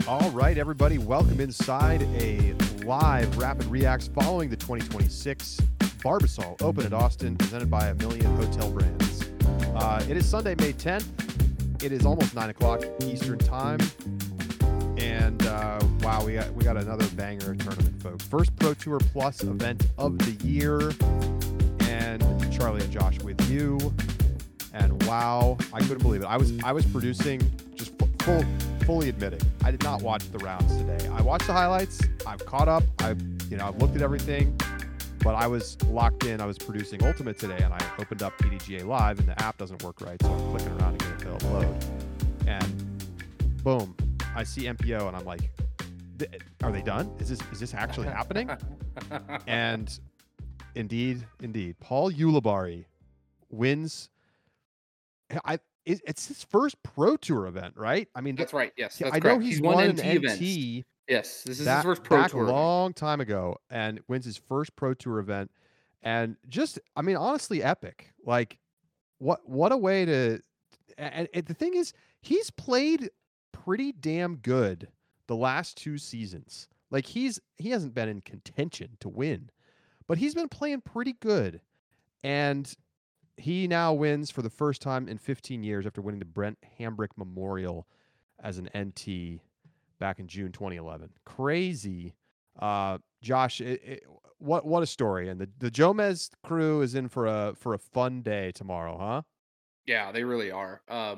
All right, everybody, welcome inside a live Rapid Reacts following the 2026 Barbasol Open at Austin, presented by A Million Hotel Brands. It is Sunday, May 10th. It is almost 9 o'clock Eastern Time. And wow, we got another banger tournament, folks. First Pro Tour Plus event of the year. And Charlie and Josh with you. And wow, I couldn't believe it. I was producing, just fully admitting, I did not watch the rounds today. I watched the highlights. I've caught up. I've looked at everything, but I was locked in. I was producing Ultimate today, and I opened up PDGA Live, and the app doesn't work right, so I'm clicking around to get it to upload. And boom, I see MPO, and I'm like, are they done? Is this actually happening? And indeed, Paul Ulibarri wins. It's his first Pro Tour event, right? I mean, That's right. Yes, that's I correct. know he's won an NT events. Yes, this is his first Pro back Tour a long time ago, and wins his first Pro Tour event. And just, I mean, honestly, epic. Like, what a way to. And the thing is, he's played pretty damn good the last two seasons. Like, he hasn't been in contention to win, but he's been playing pretty good. And he now wins for the first time in 15 years after winning the Brent Hambrick Memorial as an NT back in June 2011. Crazy. Josh, what a story. And the Jomez crew is in for a fun day tomorrow, huh? Yeah, they really are.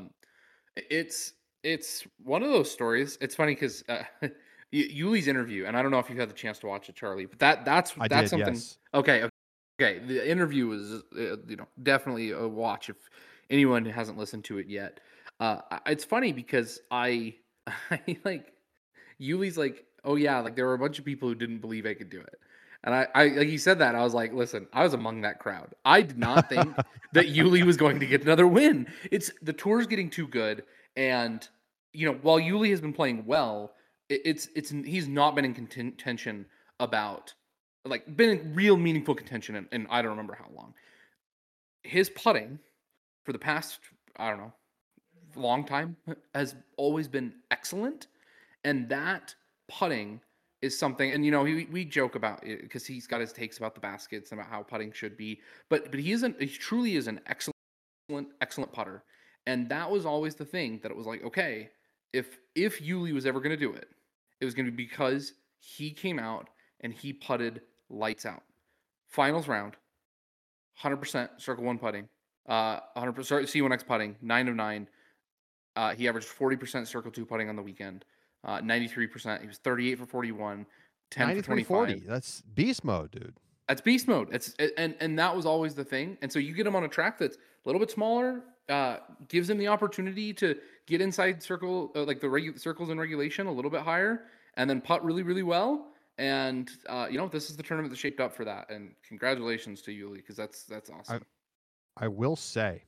It's one of those stories. It's funny because Yuli's interview, and I don't know if you had the chance to watch it, Charlie, but that's did, something. yes. Okay. The interview was definitely a watch if anyone hasn't listened to it yet. It's funny because I like Yuli's like, oh yeah, like there were a bunch of people who didn't believe I could do it. And I like he said that, I was like, listen, I was among that crowd. I did not think that Yuli was going to get another win. It's the tour's getting too good, and while Yuli has been playing well, it's he's not been in contention about been in real meaningful contention in I don't remember how long. His putting for the past, I don't know, long time has always been excellent. And that putting is something, and we joke about it because he's got his takes about the baskets and about how putting should be, but he truly is an excellent putter. And that was always the thing, that it was like, okay, if Yuli was ever going to do it, it was going to be because he came out and he putted lights out. Finals round, 100% circle one putting, 100% C1X putting, 9 of 9. He averaged 40% circle two putting on the weekend. 93%. He was 38 for 41, 10 for 25. 40. That's beast mode, dude. That's beast mode. And that was always the thing. And so you get him on a track that's a little bit smaller, gives him the opportunity to get inside circle, like the circles in regulation a little bit higher, and then putt really, really well. And this is the tournament that shaped up for that. And congratulations to Yuli, because that's awesome. I will say,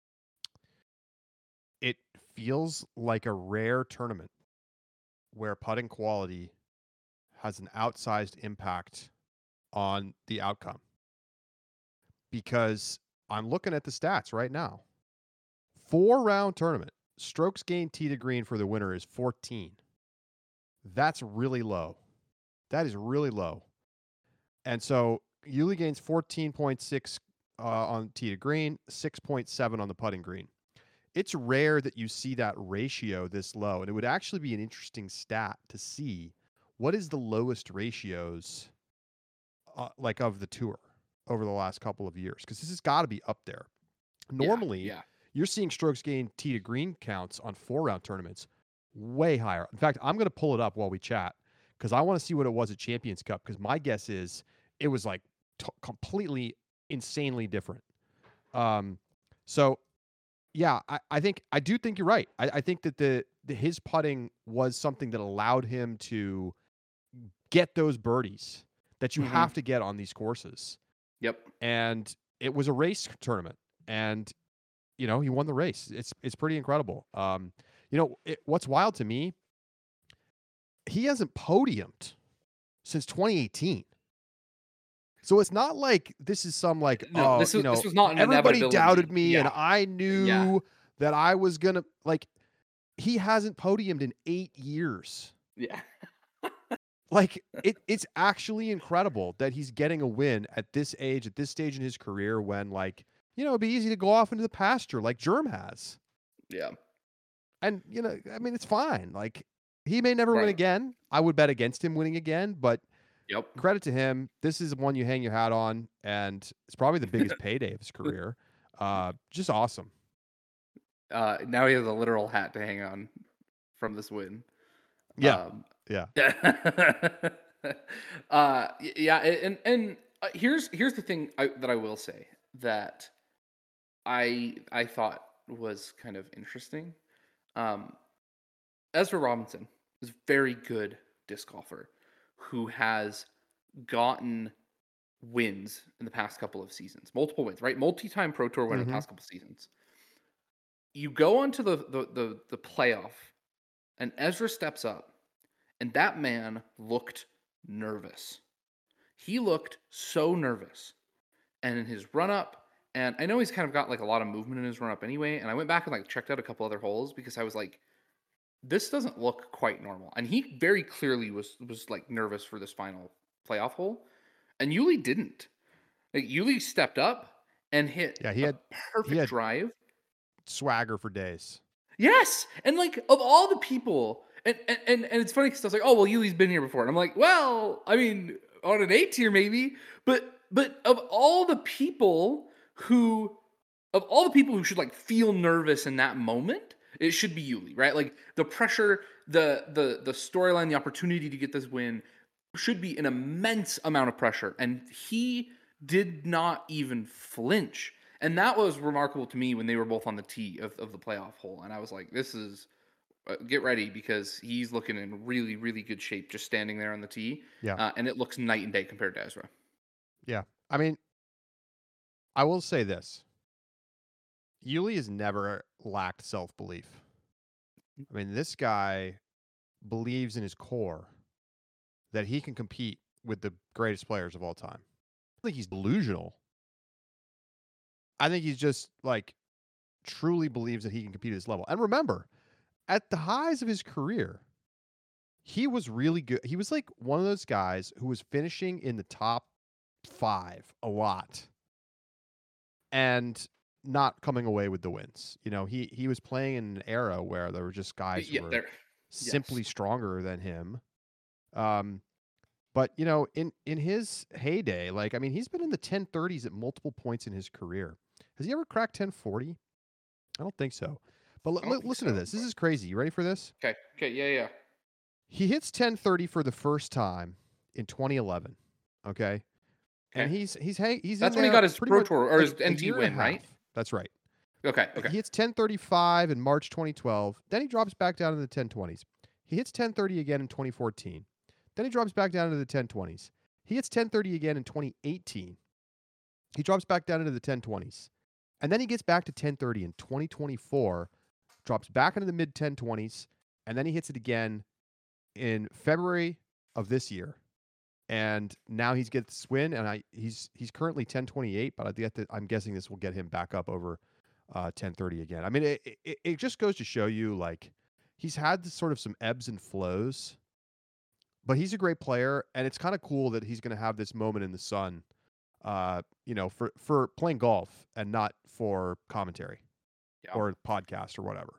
it feels like a rare tournament where putting quality has an outsized impact on the outcome. Because I'm looking at the stats right now. 4-round tournament, strokes gained tee to green for the winner is 14. That's really low. That is really low. And so Yuli gains 14.6 on tee to green, 6.7 on the putting green. It's rare that you see that ratio this low, and it would actually be an interesting stat to see what is the lowest ratios of the tour over the last couple of years, because this has got to be up there. Normally, you're seeing strokes gained tee to green counts on 4-round tournaments way higher. In fact, I'm going to pull it up while we chat because I want to see what it was at Champions Cup, because my guess is it was like completely insanely different. So yeah, I do think you're right. I think that his putting was something that allowed him to get those birdies that you have to get on these courses. Yep. And it was a race tournament, and he won the race. It's pretty incredible. What's wild to me, he hasn't podiumed since 2018. So it's not like this is some this was not an everybody doubted me and I knew that I was gonna he hasn't podiumed in 8 years. Yeah. Like it's actually incredible that he's getting a win at this age, at this stage in his career when like, it'd be easy to go off into the pasture like Germ has. Yeah. And I mean it's fine. Like he may never win Right. again. I would bet against him winning again, but Yep. credit to him. This is one you hang your hat on, and it's probably the biggest payday of his career. Just awesome. Now he has a literal hat to hang on from this win. Yeah. Um, Yeah. yeah, and here's the thing that I will say that I thought was kind of interesting. Um, Ezra Robinson is a very good disc golfer who has gotten wins in the past couple of seasons, multiple wins, right? Multi-time Pro Tour win in the Mhm. past couple seasons. You go onto the playoff, and Ezra steps up, and that man looked nervous. He looked so nervous, and in his run up, and I know he's kind of got like a lot of movement in his run up anyway. And I went back and like checked out a couple other holes because I was like, this doesn't look quite normal. And he very clearly was like nervous for this final playoff hole, and Yuli didn't. Like Yuli stepped up and hit Yeah, a he perfect had drive. swagger for days. Yes, and like of all the people, and it's funny because I was like, oh well, Yuli's been here before, and I'm like, well, I mean, on an A tier maybe, but who of all the people who should like feel nervous in that moment, it should be Yuli, right? Like the pressure, the storyline, the opportunity to get this win should be an immense amount of pressure, and he did not even flinch. And that was remarkable to me when they were both on the tee of the playoff hole. And I was like, this is, get ready because he's looking in really, really good shape just standing there on the tee. Yeah. And it looks night and day compared to Ezra. Yeah. I mean, I will say this. Yuli has never lacked self-belief. I mean, this guy believes in his core that he can compete with the greatest players of all time. I think he's delusional. I think he's just like truly believes that he can compete at this level. And remember, at the highs of his career, he was really good. He was like one of those guys who was finishing in the top 5 a lot and not coming away with the wins. He was playing in an era where there were just guys who Yeah, were there. simply Yes. stronger than him. Um, but in his heyday, like I mean, he's been in the 1030s at multiple points in his career. Has he ever cracked 1040? I don't think so. But I don't think listen to so. this. This is crazy. You ready for this? Okay. Okay. Yeah. Yeah. He hits 1030 for the first time in 2011. Okay, and Okay. he's in That's when he there got his pretty Pro much Tour or like his a NT year and a win, right? half. That's right. Okay. Okay. He hits 1035 in March 2012. Then he drops back down into the 1020s. He hits 1030 again in 2014. Then he drops back down into the 1020s. He hits 1030 again in 2018. He drops back down into the 1020s. And then he gets back to 1030 in 2024, drops back into the mid 1020s, and then he hits it again in February of this year. And now he's gets this win, and he's currently 1028, but I'm guessing this will get him back up over 1030 again. I mean, it just goes to show you like he's had this sort of some ebbs and flows, but he's a great player, and it's kind of cool that he's going to have this moment in the sun, for playing golf and not for commentary Yeah. or podcast or whatever.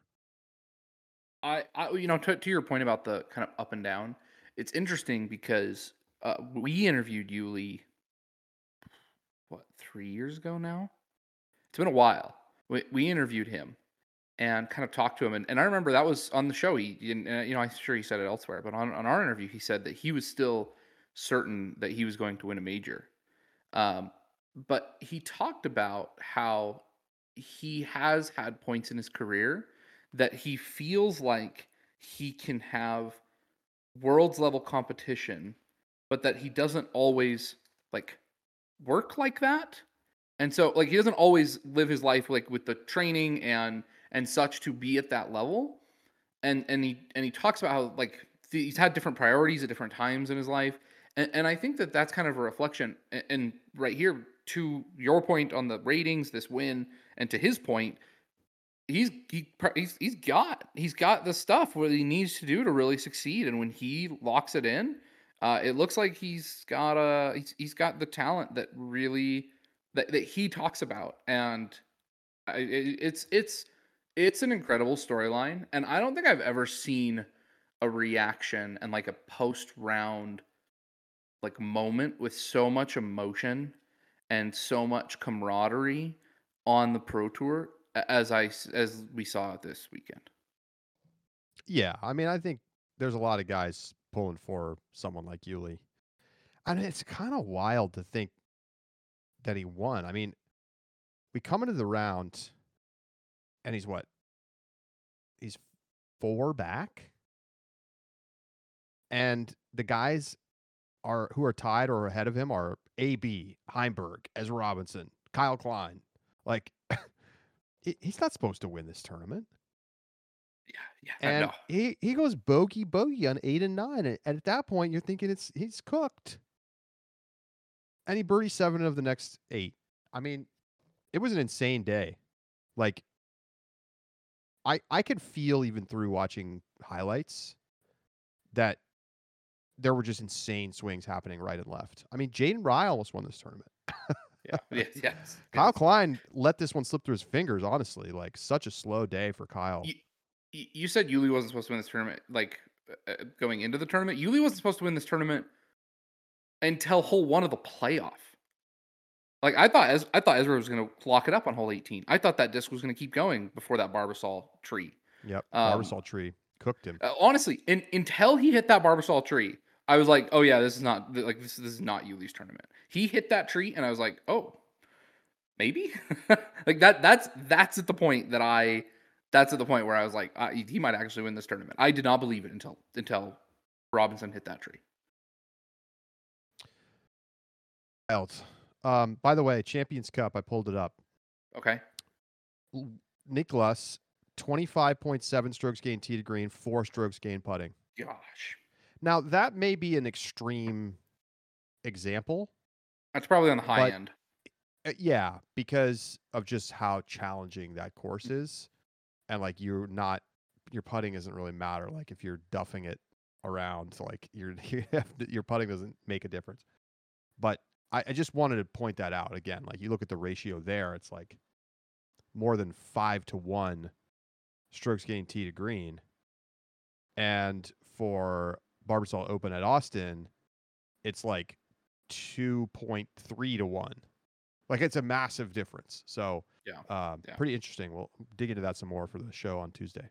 To your point about the kind of up and down, it's interesting because we interviewed Yuli, what, 3 years ago now? It's been a while. We interviewed him and kind of talked to him. And I remember that was on the show. I'm sure he said it elsewhere, but on our interview, he said that he was still certain that he was going to win a major. But he talked about how he has had points in his career that he feels like he can have world's level competition, but that he doesn't always like work like that. And so like he doesn't always live his life like with the training and such to be at that level. And he talks about how like he's had different priorities at different times in his life. And I think that that's kind of a reflection. And right here, to your point on the ratings, this win, and to his point, he's got the stuff what he needs to do to really succeed, and when he locks it in, it looks like he's got the talent that really that he talks about, and it's an incredible storyline, and I don't think I've ever seen a reaction and like a post round like moment with so much emotion and so much camaraderie on the pro tour as we saw it this weekend. Yeah, I mean, I think there's a lot of guys pulling for someone like Yuli. And it's kind of wild to think that he won. I mean, we come into the round and he's what? He's 4 back. And the guys who are tied or ahead of him are AB, Heimberg, Ezra Robinson, Kyle Klein. Like he's not supposed to win this tournament. Yeah, And no. he goes bogey on 8 and 9. And at that point, you're thinking he's cooked. And he birdied 7 of the next 8. I mean, it was an insane day. Like, I could feel even through watching highlights that there were just insane swings happening right and left. I mean, Jaden Rye almost won this tournament. Yeah, yes. Kyle Klein let this one slip through his fingers, honestly. Like, such a slow day for Kyle. You said Yuli wasn't supposed to win this tournament, like going into the tournament. Yuli wasn't supposed to win this tournament until hole 1 of the playoff. Like I thought Ezra was going to lock it up on hole 18. I thought that disc was going to keep going before that Barbasol tree. Yep, Barbasol tree cooked him. Honestly, until he hit that Barbasol tree, I was like, "Oh yeah, this is not Yuli's tournament." He hit that tree, and I was like, "Oh, maybe." Like that's at the point that that's at the point where I was like, he might actually win this tournament. I did not believe it until Robinson hit that tree. Else. By the way, Champions Cup, I pulled it up. Okay. Nicklaus, 25.7 strokes gained tee to green, 4 strokes gained putting. Gosh. Now, that may be an extreme example. That's probably on the high end. Yeah, because of just how challenging that course is. And like your putting doesn't really matter. Like if you're duffing it around, like your putting doesn't make a difference. But I just wanted to point that out again. Like you look at the ratio there, it's like more than 5-1 strokes gained tee to green. And for Barbasol Open at Austin, it's like 2.3-1. Like it's a massive difference. So yeah. Pretty interesting. We'll dig into that some more for the show on Tuesday.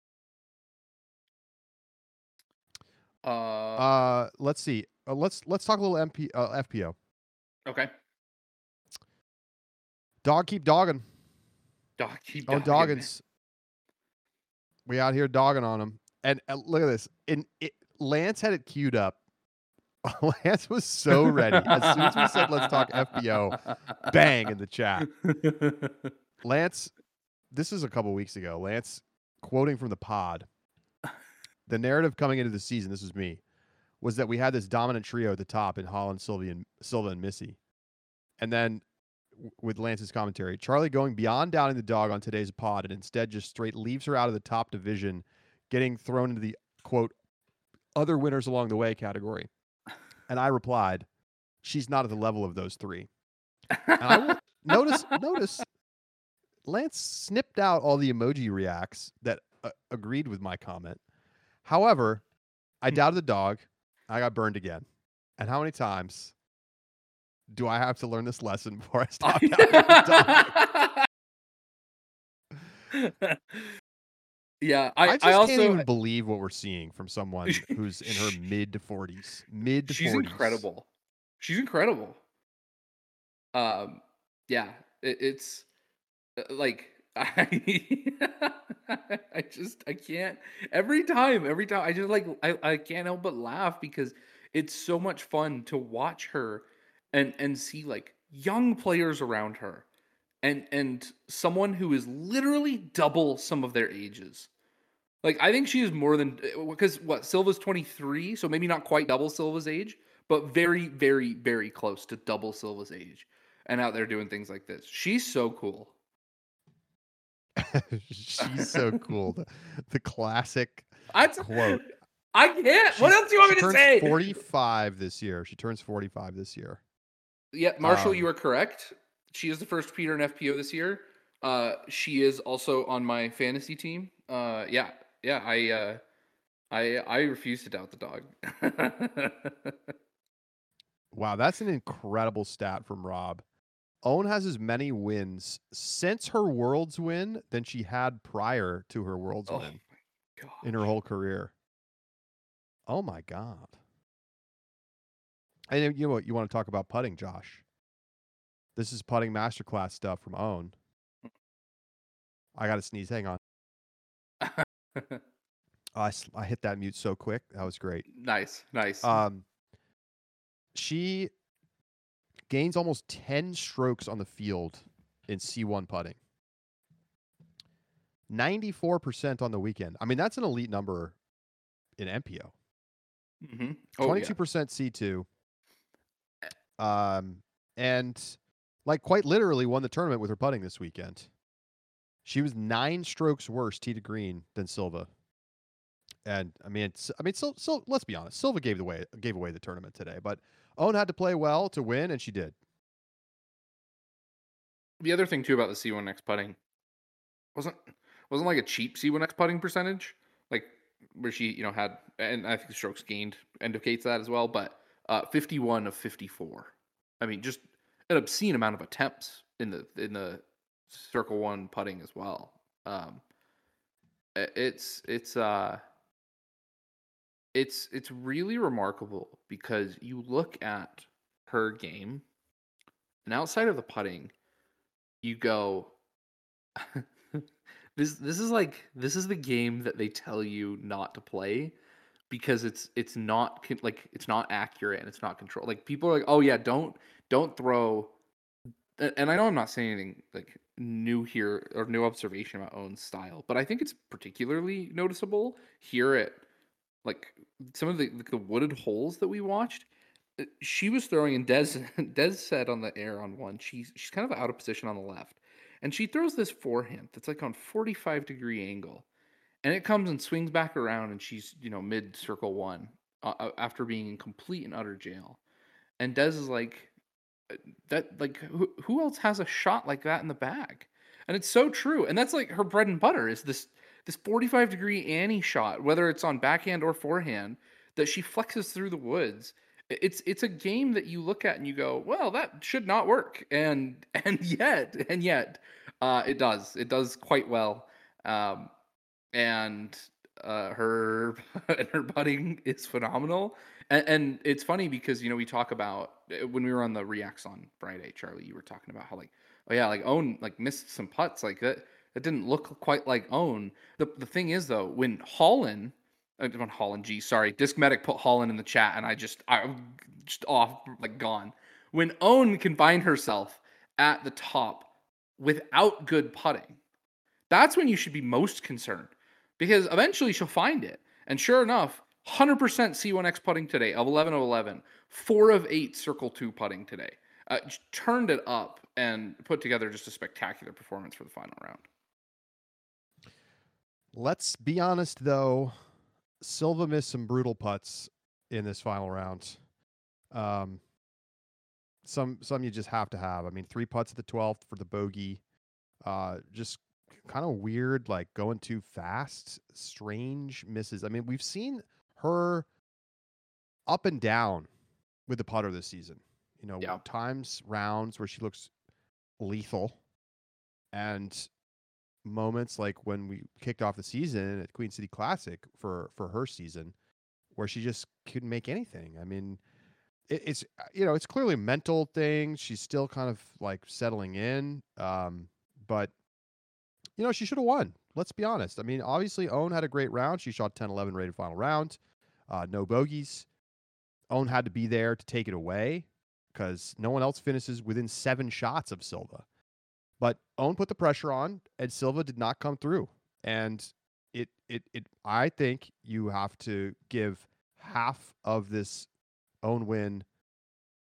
Let's see. Let's talk a little FPO. Okay. Dog keep dogging. Dog keep dogging. Doggins. We out here dogging on him. And look at this. Lance had it queued up. Lance was so ready. As soon as we said, let's talk FPO, bang in the chat. Lance, this is a couple weeks ago. Lance, quoting from the pod, the narrative coming into the season, this was me, was that we had this dominant trio at the top in Holland, Silva, and Missy. And then with Lance's commentary, Charlie going beyond downing the dog on today's pod and instead just straight leaves her out of the top division, getting thrown into the, quote, other winners along the way category. And I replied, she's not at the level of those 3. And I will notice, Lance snipped out all the emoji reacts that agreed with my comment. However, I doubted the dog. I got burned again. And how many times do I have to learn this lesson before I stop doubting the dog? Yeah, I can't even believe what we're seeing from someone who's in her mid-40s. She's incredible. She's incredible. Yeah, it's like I can't every time I just like I can't help but laugh because it's so much fun to watch her and see like young players around her and someone who is literally double some of their ages. Like, I think she is more than, because Silva's 23, so maybe not quite double Silva's age, but very, very, very close to double Silva's age. And out there doing things like this. She's so cool. She's so cool. The classic I quote. I can't. What else do you She want me to turns say? 45 this year. She turns 45 this year. Yeah, Marshall, you Um, are correct. She is the first Peter in FPO this year. She is also on my fantasy team. Yeah. I refuse to doubt the dog. wow, that's an incredible stat from Rob. Owen has as many wins since her Worlds win than she had prior to her Worlds Oh win my in her gosh. whole career. Oh my god! And you know what? You want to talk about putting, Josh? This is putting masterclass stuff from Owen. I got to sneeze. Hang on. I hit that mute so quick. That was great. Nice, nice. Um, she gains almost 10 strokes on the field in C1 putting. 94% on the weekend. I mean, that's an elite number in MPO. Oh yeah. 22% C2. And like quite literally won the tournament with her putting this weekend. She was 9 strokes worse tee to green than Silva. And so let's be honest. Silva gave away the tournament today, but Owen had to play well to win, and she did. The other thing too about the C1X putting wasn't wasn't like a cheap C1X putting percentage, like where she had, and I think the strokes gained indicates that as well. But 51 of 54. I mean, just an obscene amount of attempts in the circle one putting as well. Um, it's it's really remarkable because you look at her game, and outside of the putting, you go, this is the game that they tell you not to play because it's not like it's not accurate and it's not controlled. Like people are like, oh yeah, don't throw. And I know I'm not saying anything like new here or new observation about Owen's style, but I think it's particularly noticeable here at like some of the wooded holes that we watched. She was throwing, and Des said on the air on one, she's kind of out of position on the left, and she throws this forehand that's like on 45-degree angle, and it comes and swings back around, and she's mid circle one after being in complete and utter jail, and Des is like that like who else has a shot like that in the bag, and it's so true, and that's like her bread and butter is this 45-degree Annie shot, whether it's on backhand or forehand, that she flexes through the woods. It's a game that you look at and you go, well, that should not work, and yet, it does quite well, um, and her and her putting is phenomenal. And it's funny because we talk about when we were on the Reacts on Friday, Charlie, you were talking about how like, oh yeah, like Owen like missed some putts like that. That didn't look quite like Owen. The thing is though, when Holland, on Holland G, sorry, Disc Medic put Holland in the chat, and I'm just off like gone. When Owen can find herself at the top without good putting, that's when you should be most concerned because eventually she'll find it. And sure enough, 100% C1X putting today of 11 of 11, 4 of 8 circle 2 putting today. Turned it up and put together just a spectacular performance for the final round. Let's be honest, though. Silva missed some brutal putts in this final round. Some you just have to have. I mean, 3 putts at the 12th for the bogey. Just kind of weird, like going too fast, strange misses. I mean, we've seen her up and down with the putter this season. Yeah. Times, rounds where she looks lethal, and moments like when we kicked off the season at Queen City Classic for her season, where she just couldn't make anything. I mean, it's it's clearly a mental thing. She's still kind of like settling in, but she should have won. Let's be honest. I mean, obviously, Owen had a great round. She shot 10-11 rated final round, no bogeys. Owen had to be there to take it away because no one else finishes within 7 shots of Silva. But Owen put the pressure on, and Silva did not come through. And it I think you have to give half of this Owen win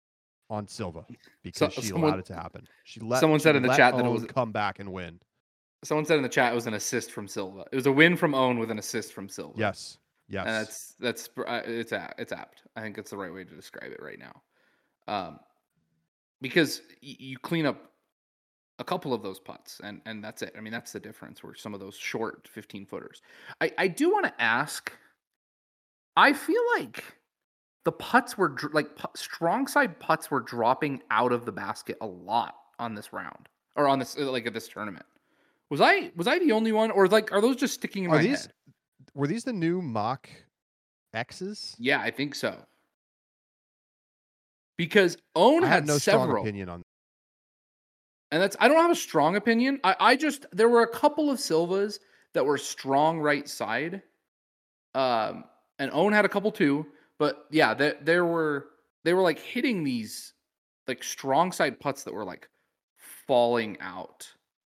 on Silva because she allowed Someone it to happen. someone She said in the let chat that it Owen was come back and win. Someone said in the chat it was an assist from Silva. It was a win from Owen with an assist from Silva. Yes. And Yes. it's apt. I think that's the right way to describe it right now. Because you clean up a couple of those putts, and that's it. I mean, that's the difference. Where some of those short 15-footers. I do want to ask. I feel like the putts were strong side putts were dropping out of the basket a lot on this round or on this at this tournament. Was I the only one, or like are those just sticking in my head? Were these the new Mach X's? Yeah, I think so. Because Owen I have had no strong several. opinion on. And I don't have a strong opinion. I just there were a couple of Silvas that were strong right side. And Owen had a couple too. But yeah, they were like hitting these like strong side putts that were like falling out.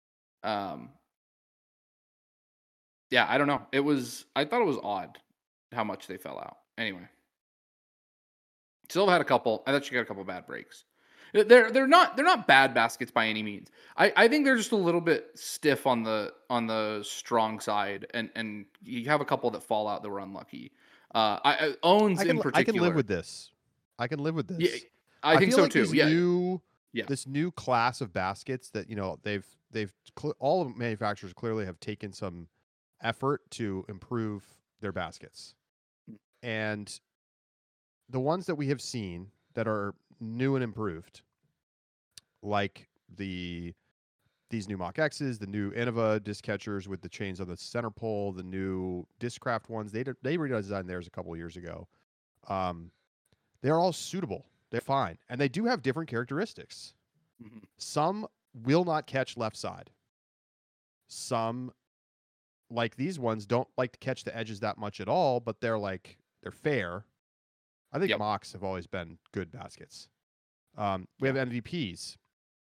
Yeah, I don't know. I thought it was odd how much they fell out. Anyway. Silva had a couple. I thought she got a couple bad breaks. They're not bad baskets by any means. I think they're just a little bit stiff on the strong side, and you have a couple that fall out that were unlucky. Owens in particular. I can live with this. Yeah, I think feel so like too. This new class of baskets that all the manufacturers clearly have taken some effort to improve their baskets, and the ones that we have seen that are new and improved, like these new Mach X's, the new Innova disc catchers with the chains on the center pole, the new Discraft ones, they redesigned theirs a couple of years ago. They're all suitable. They're fine. And they do have different characteristics. Mm-hmm. Some will not catch left side. Some, like these ones, don't like to catch the edges that much at all, but they're fair. I think Machs have always been good baskets. We have MVPs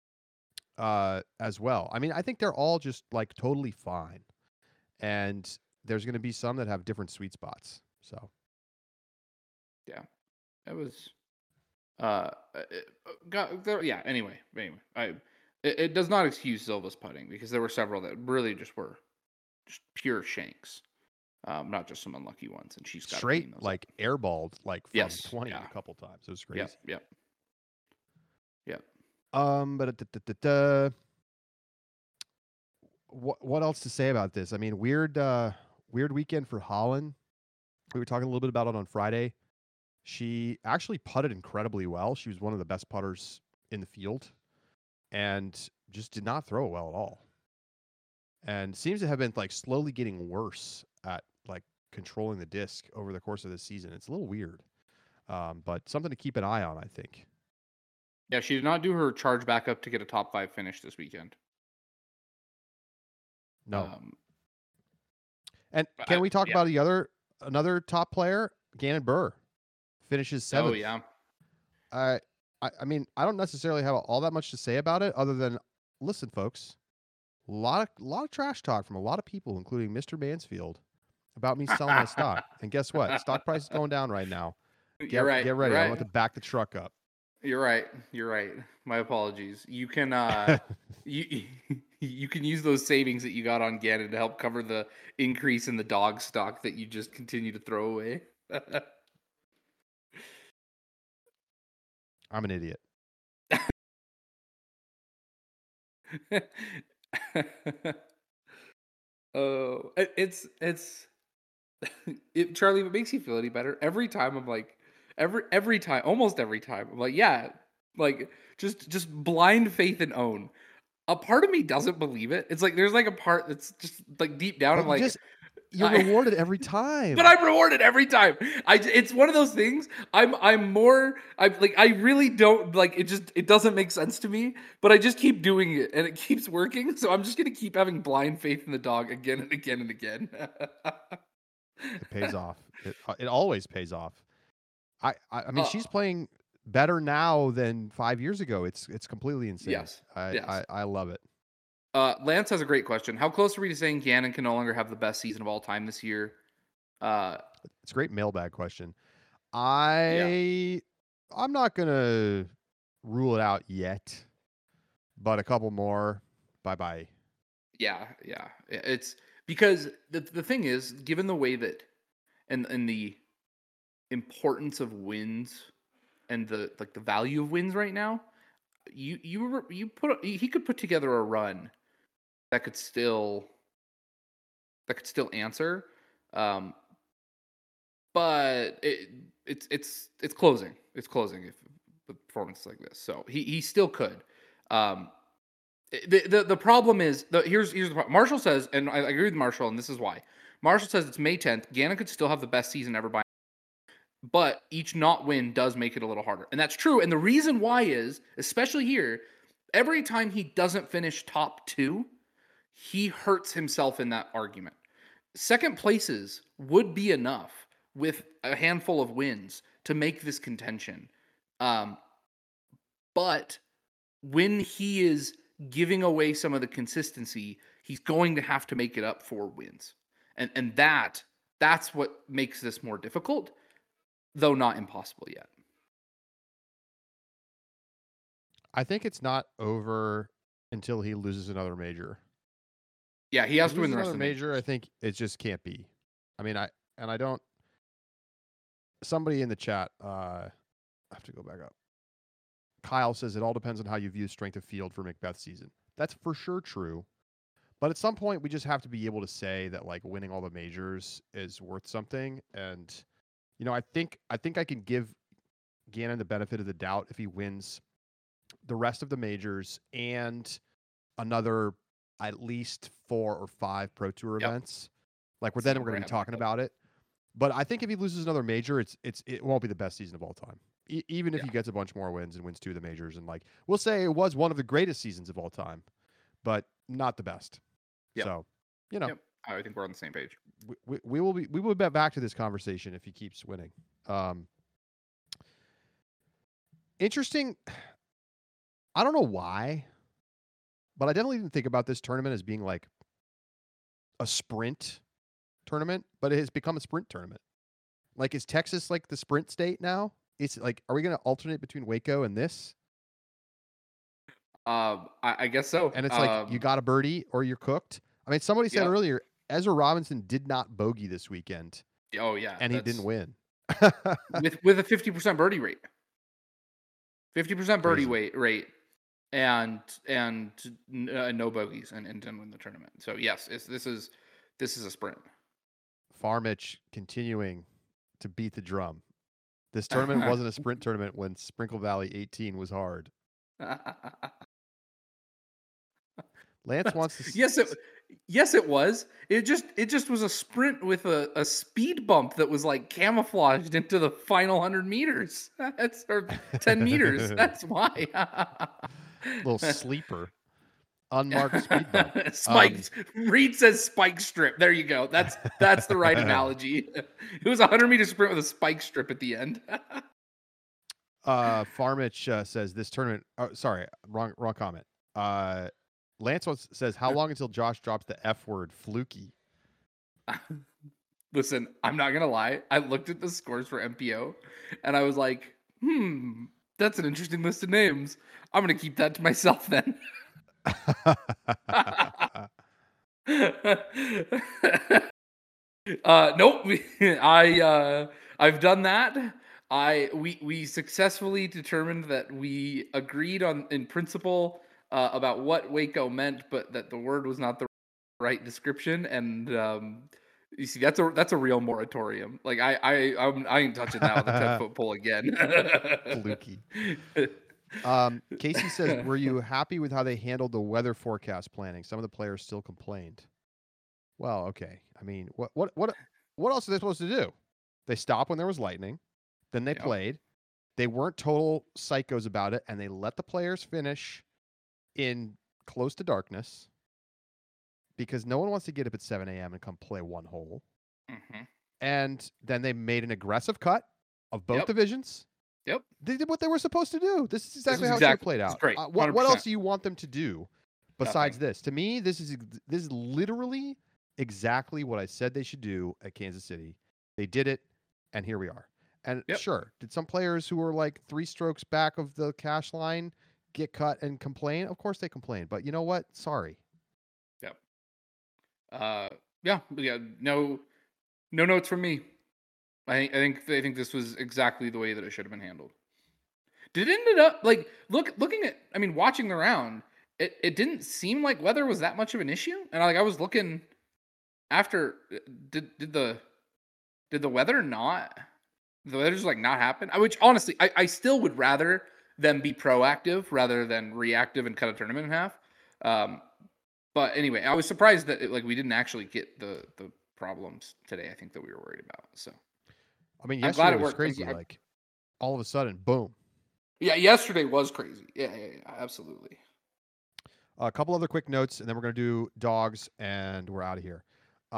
as well. I mean, I think they're all just like totally fine. And there's going to be some that have different sweet spots. So, yeah, it was. Anyway, it does not excuse Silva's putting because there were several that really just were just pure shanks. Not just some unlucky ones, and she's got straight like airballed from 20 a couple times. It was crazy. Yep. But what else to say about this? I mean, weird weekend for Holyn. We were talking a little bit about it on Friday. She actually putted incredibly well. She was one of the best putters in the field, and just did not throw it well at all. And seems to have been like slowly getting worse at like controlling the disc over the course of the season. It's a little weird, but something to keep an eye on, I think. Yeah, she did not do her charge back up to get a top 5 finish this weekend. No. And can we talk about another top player, Gannon Buhr, finishes 7th. Oh yeah. I mean, I don't necessarily have all that much to say about it, other than, listen, folks, a lot of trash talk from a lot of people, including Mr. Mansfield, about me selling my stock. And guess what? Stock price is going down right now. Get ready. I'm about to back the truck up. You're right. My apologies. You can you can use those savings that you got on Gannon to help cover the increase in the dog stock that you just continue to throw away. I'm an idiot. Oh, it's Charlie, if it makes you feel any better, every time I'm like, almost every time I'm like, yeah, like just blind faith and Own. A part of me doesn't believe it. It's like there's like a part that's just like deep down. I'm like, you're rewarded every time. But I'm rewarded every time. It's one of those things. I really don't like it. It doesn't make sense to me. But I just keep doing it, and it keeps working. So I'm just gonna keep having blind faith in the dog again and again and again. It pays off. It always pays off. I mean, she's playing better now than 5 years ago. It's completely insane. Yes. I love it. Lance has a great question. How close are we to saying Gannon can no longer have the best season of all time this year? It's a great mailbag question. I'm not gonna rule it out yet, but a couple more. Bye. Yeah, yeah. It's because the thing is, given the way that and the importance of wins and the like the value of wins right now, he could put together a run that could still answer, um, but it's closing. It's closing if with performances like this. So he still could. Um, the problem is here's the problem. Marshall says, and I agree with Marshall, and this is why. Marshall says it's May 10th. Gannon could still have the best season ever by, but each not win does make it a little harder, and that's true. And the reason why is, especially here, every time he doesn't finish top two, he hurts himself in that argument. Second places would be enough with a handful of wins to make this contention. Um, but when he is giving away some of the consistency, he's going to have to make it up for wins. And that's what makes this more difficult, though not impossible yet. I think it's not over until he loses another major. Yeah, he has to win the rest of the major. I think it just can't be. I mean, I don't. Somebody in the chat, I have to go back up. Kyle says it all depends on how you view strength of field for Macbeth's season. That's for sure true. But at some point, we just have to be able to say that like winning all the majors is worth something. And I think I can give Gannon the benefit of the doubt if he wins the rest of the majors and another at least 4 or 5 Pro Tour events. Like we're going to be talking about it. But I think if he loses another major, it won't be the best season of all time. Even if he gets a bunch more wins and wins 2 of the majors, and like we'll say it was one of the greatest seasons of all time, but not the best. Yep. So, I think we're on the same page. We will be back to this conversation if he keeps winning. Interesting. I don't know why, but I definitely didn't think about this tournament as being like a sprint tournament, but it has become a sprint tournament. Like, is Texas like the sprint state now? It's like, are we going to alternate between Waco and this? I guess so. And it's like you got a birdie or you're cooked. I mean, somebody said earlier, Ezra Robinson did not bogey this weekend. Oh yeah, and he didn't win with a 50% birdie rate. 50% birdie rate, and no bogeys, and didn't win the tournament. So yes, this is a sprint. Farmich continuing to beat the drum. This tournament wasn't a sprint tournament when Sprinkle Valley 18 was hard. Lance wants to. Yes, it was. It just was a sprint with a speed bump that was like camouflaged into the final 100 meters. That's or 10 meters. That's why. Little sleeper. Unmarked speed bump. Spiked. Reed says spike strip. There you go. That's the right analogy. It was a 100-meter sprint with a spike strip at the end. Farmich says this tournament. Oh, sorry, wrong comment. Lance says, how long until Josh drops the F word, fluky? Listen, I'm not going to lie. I looked at the scores for MPO, and I was like, that's an interesting list of names. I'm going to keep that to myself then. Nope. I've done that. We successfully determined that we agreed in principle about what Waco meant, but that the word was not the right description. And you see, that's a real moratorium. Like I ain't touching that with a 10-foot pole again. Fluky. Casey says, were you happy with how they handled the weather forecast planning? Some of the players still complained. Well, okay. I mean, what else are they supposed to do? They stopped when there was lightning. Then they played. They weren't total psychos about it, and they let the players finish in close to darkness because no one wants to get up at 7 a.m. and come play one hole. Mm-hmm. And then they made an aggressive cut of both divisions. Yep. They did what they were supposed to do. This is exactly how it should have played out. Great. What else do you want them to do besides this? To me, this is literally exactly what I said they should do at Kansas City. They did it, and here we are. And sure, did some players who were like 3 strokes back of the cash line get cut and complain? Of course they complain. But you know what? Sorry. Yep. Yeah, no notes from me. I think this was exactly the way that it should have been handled. Did it ended up like looking at I mean watching the round, it didn't seem like weather was that much of an issue. And I was looking after did the weather not the weather just like not happen? Which honestly I still would rather them be proactive rather than reactive and cut a tournament in half. Um, but anyway, I was surprised that like we didn't actually get the problems today. I think that we were worried about. So I mean, I'm glad yesterday it was worked. crazy. Like all of a sudden, boom. Yeah, yesterday was crazy. Yeah, absolutely. A couple other quick notes, and then we're going to do dogs, and we're out of here.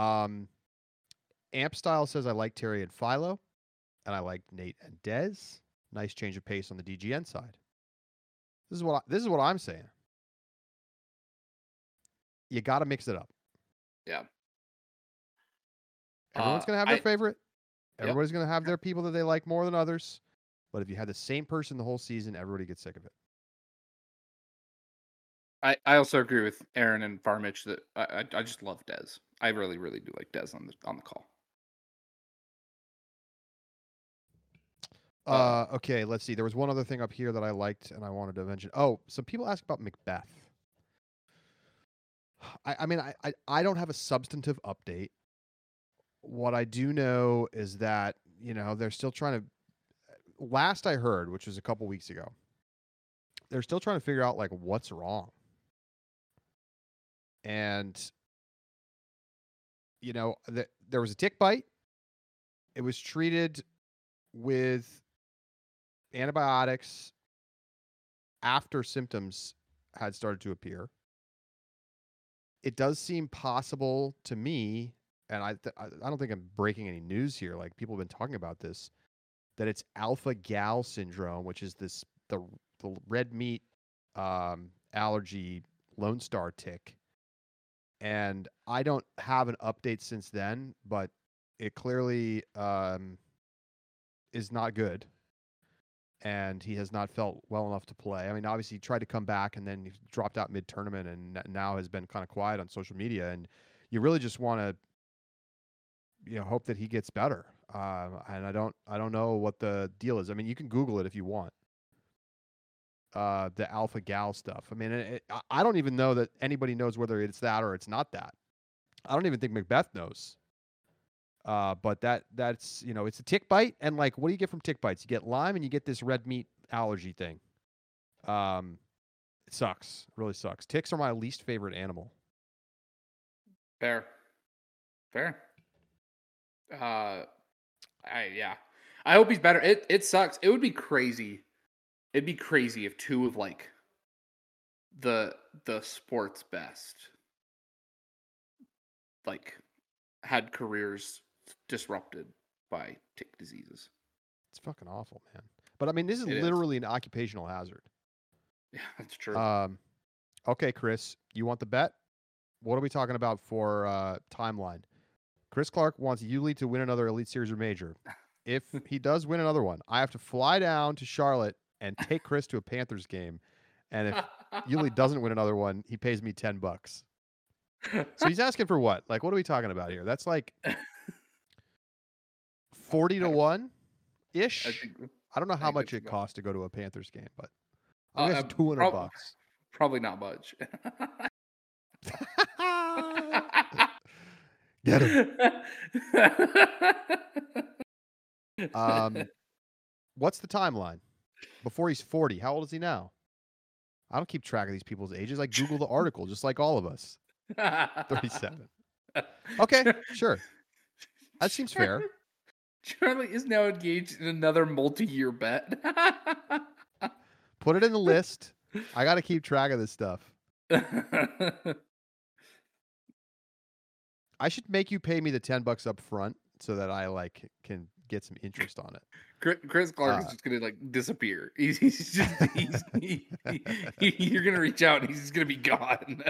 Amp Style says, I like Terry and Philo, and I like Nate and Dez. Nice change of pace on the DGN side. This is what I'm saying. You got to mix it up. Yeah. Everyone's going to have their favorite. Yep. Everybody's going to have their people that they like more than others. But if you had the same person the whole season, everybody gets sick of it. I also agree with Aaron and Farmich that I just love Dez. I really, really do like Dez on the call. Okay, let's see. There was one other thing up here that I liked and I wanted to mention. Oh, some people asked about Macbeth. I mean, I don't have a substantive update. What I do know is that, they're still trying to, last I heard, which was a couple weeks ago, they're still trying to figure out, like, what's wrong. And, there was a tick bite. It was treated with antibiotics after symptoms had started to appear. It does seem possible to me, and I don't think I'm breaking any news here. Like, people have been talking about this, that it's alpha gal syndrome, which is the red meat allergy Lone Star tick. And I don't have an update since then, but it clearly is not good. And he has not felt well enough to play. I mean, obviously, he tried to come back and then he dropped out mid-tournament and now has been kind of quiet on social media. And you really just want to, hope that he gets better. And I don't know what the deal is. I mean, you can Google it if you want. The alpha gal stuff. I mean, I don't even know that anybody knows whether it's that or it's not that. I don't even think Macbeth knows. But that's it's a tick bite, and like, what do you get from tick bites? You get Lyme, and you get this red meat allergy thing. It sucks. It really sucks. Ticks are my least favorite animal. Fair. I hope he's better. It sucks. It would be crazy. It'd be crazy if two of like the sport's best like had careers disrupted by tick diseases. It's fucking awful, man. But I mean, this is literally an occupational hazard. Yeah, that's true. Okay, Chris, you want the bet? What are we talking about for timeline? Chris Clark wants Yuli to win another Elite Series or Major. If he does win another one, I have to fly down to Charlotte and take Chris to a Panthers game. And if Yuli doesn't win another one, he pays me $10. So he's asking for what? Like, what are we talking about here? That's like 40 to 1 ish. I don't know how much it costs to go to a Panthers game, but I guess $200. Probably not much. Get him. What's the timeline? Before he's 40. How old is he now? I don't keep track of these people's ages. I Google the article, just like all of us. 37. Okay, sure. That seems fair. Charlie is now engaged in another multi-year bet. Put it in the list. I got to keep track of this stuff. I should make you pay me the $10 up front so that I can get some interest on it. Chris Clark is just gonna disappear. He's just you're gonna reach out and he's just gonna be gone.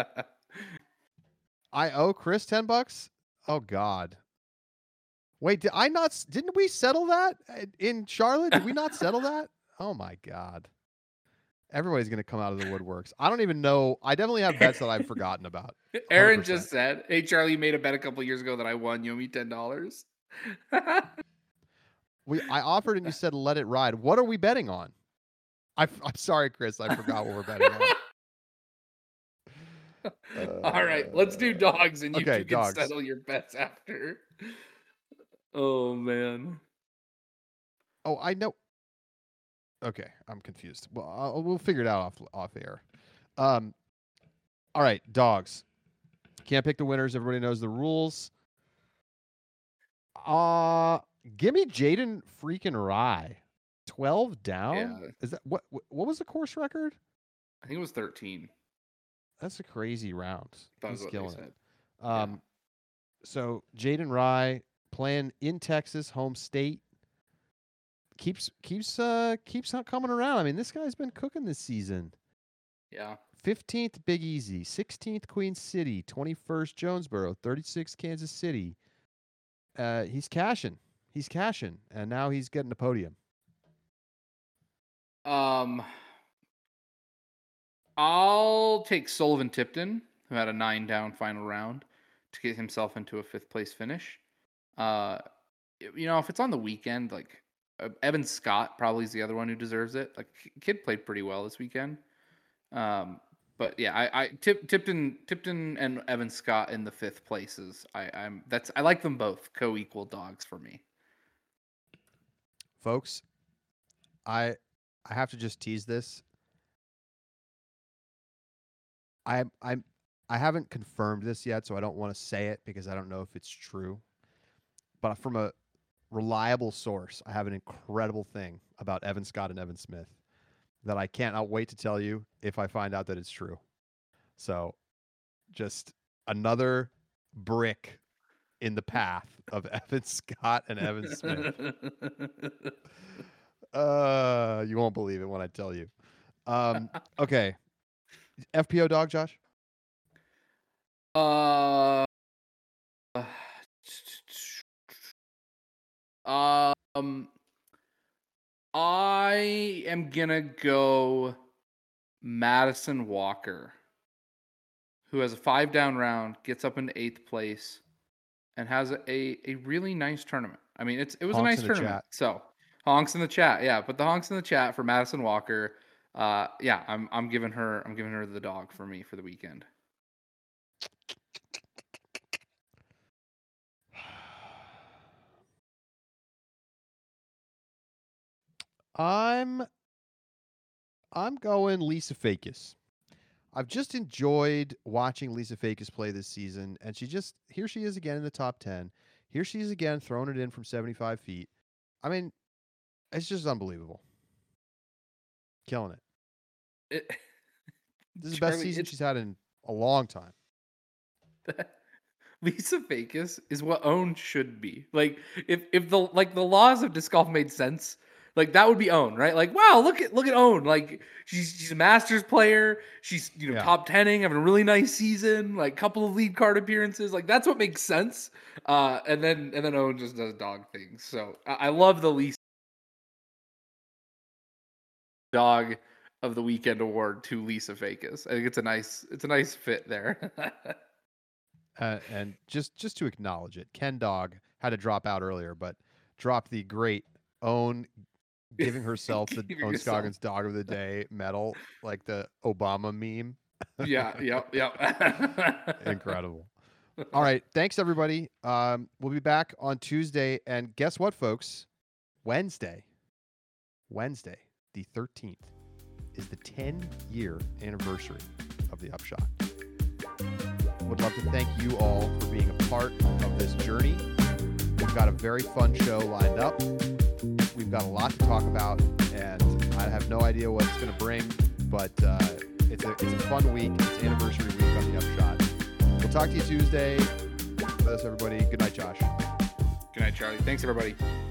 I owe Chris $10. Oh God. Wait, didn't we settle that in Charlotte? Did we not settle that? Oh my God. Everybody's going to come out of the woodworks. I don't even know. I definitely have bets that I've forgotten about. Aaron 100%. just said, "Hey Charlie, you made a bet a couple years ago that I won. You owe me $10." I offered and you said let it ride. What are we betting on? I'm sorry, Chris. I forgot what we're betting on. All right, let's do dogs, and you Okay, two can dogs. settle your bets after. Oh man. Oh, I know. Okay, I'm confused. Well, we'll figure it out off air. All right, dogs. Can't pick the winners. Everybody knows the rules. Give me Jaden freaking Rye. 12 down? Yeah. Is that what was the course record? I think it was 13. That's a crazy round. That He's was what killing they it. said. So Jaden Rye playing in Texas, home state. Keeps on coming around. I mean, this guy's been cooking this season. Yeah. 15th Big Easy, 16th Queen City, 21st Jonesboro, 36th Kansas City. He's cashing, and now he's getting a podium. I'll take Sullivan Tipton, who had a 9 down final round, to get himself into a 5th place finish. If it's on the weekend, like Evan Scott probably is the other one who deserves it. Like kid played pretty well this weekend. But yeah, Tipton and Evan Scott in the 5th places. I like them both co-equal dogs for me. Folks, I have to just tease this. I haven't confirmed this yet, so I don't want to say it because I don't know if it's true. But from a reliable source, I have an incredible thing about Evan Scott and Evan Smith that I cannot wait to tell you if I find out that it's true. So just another brick in the path of Evan Scott and Evan Smith. You won't believe it when I tell you. Okay. FPO dog, Josh? I am gonna go Madison Walker, who has a 5 down round, gets up into 8th place, and has a really nice tournament. I mean, it was Honks a nice tournament. Chat. So honks in the chat, yeah. Put the honks in the chat for Madison Walker. I'm giving her the dog for me for the weekend. I'm going Lisa Fakis. I've just enjoyed watching Lisa Fakis play this season, and here she is again in the top 10. Here she is again throwing it in from 75 feet. I mean, it's just unbelievable. Killing it. This is the best season she's had in a long time. Lisa Fakis is what owned should be. Like if the laws of disc golf made sense, like that would be owned, right? Like, wow, look at owned. Like she's a Masters player. She's top 10ing, having a really nice season, like couple of lead card appearances. Like that's what makes sense. And then Owen just does dog things. So I love the Lisa Dog of the Weekend award to Lisa Fakis. I think it's a nice fit there. And just to acknowledge it, Ken Dog had to drop out earlier, but dropped the great Owen giving herself the Owen Scoggins Dog of the Day medal, like the Obama meme. Yeah. Incredible. All right. Thanks, everybody. We'll be back on Tuesday. And guess what, folks? Wednesday, the 13th, is the 10-year anniversary of the Upshot. Would love to thank you all for being a part of this journey. We've got a very fun show lined up. We've got a lot to talk about, and I have no idea what it's going to bring, but it's a fun week. It's anniversary week on the Upshot. We'll talk to you Tuesday. That's everybody. Good night, Josh. Good night, Charlie. Thanks, everybody.